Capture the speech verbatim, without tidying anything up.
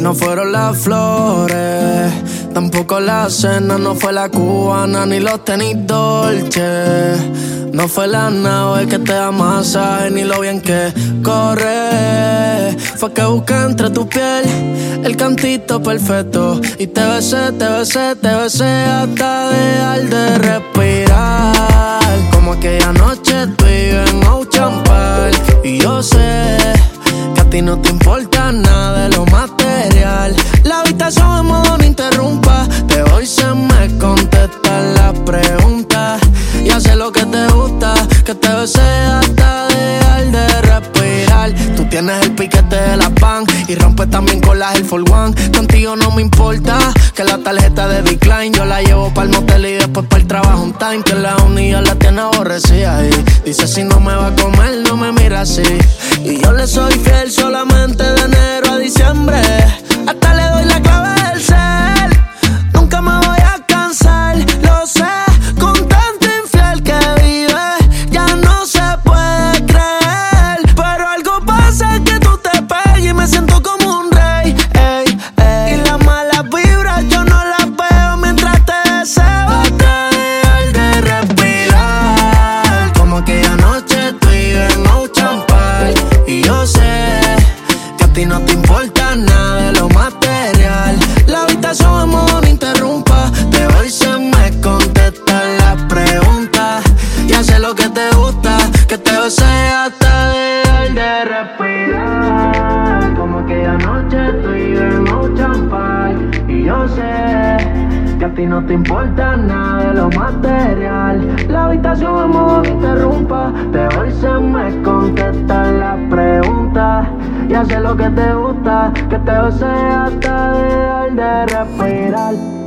No fueron las flores, tampoco la cena, no fue la cubana ni los tenis Dolce. No fue la nave que te da masaje ni lo bien que corre. Fue que busqué entre tu piel el cantito perfecto y te besé, te besé, te besé hasta dejar de respirar. Como aquella noche tú y yo en Ocean Park. Y yo sé que a ti no te importa nada de lo material. La habitación en modo no interrumpa. De hoy se me contestan las preguntas. Y hace lo que te gusta, que te besé hasta dejar de respirar. Tú tienes el piquete de la pan y rompes también con las Air Force One. Contigo no me importa que la tarjeta de decline yo la llevo pa'l motel y después pa'l trabajo un time. Que la unidad la tiene aborrecida y dice si no me va a comer no me mira así. Y yo le soy fiel solamente de enero a diciembre. Hasta le doy la clave del cel. Nunca me voy a cansar, lo sé. Con tanto infiel que vive, ya no se puede creer. Pero algo pasa que tú te pegas y me siento como un rey, ey, ey. Y las malas vibras yo no las veo mientras te deseo hasta dejar de respirar. Como aquella noche tú y yo en Ocean Park. Y yo sé que a ti no te importa nada de lo material. La habitación en modo no interrumpa. De hoy se me contestan las preguntas. Y hace lo que te gusta, que te besé hasta dejar de respirar. Como aquella noche tú y yo en Ocean Park. Y yo sé que a ti no te importa nada de lo material. La habitación en modo no interrumpa. De hoy se me contestan las preguntas. Y hace lo que te gusta, que te besé hasta dejar de respirar.